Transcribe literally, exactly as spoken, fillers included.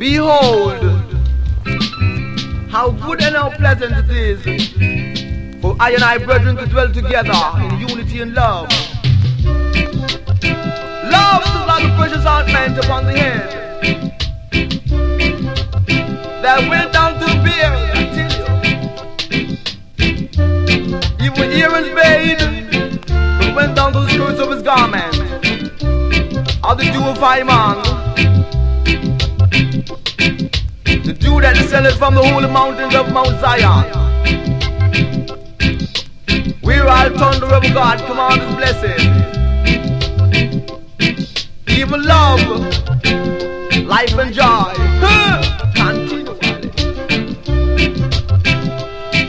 Behold, how good and how pleasant it is for I and I brethren to dwell together in unity and love. Love is like a precious ointment upon the head that went down to the beard, I tell you. Even Aaron's bathed, but went down to the skirts of his garment. How the dew of Hyman, the dew that descended from the holy mountains of Mount Zion, where all thunder of God command is blessed. Even love, life and joy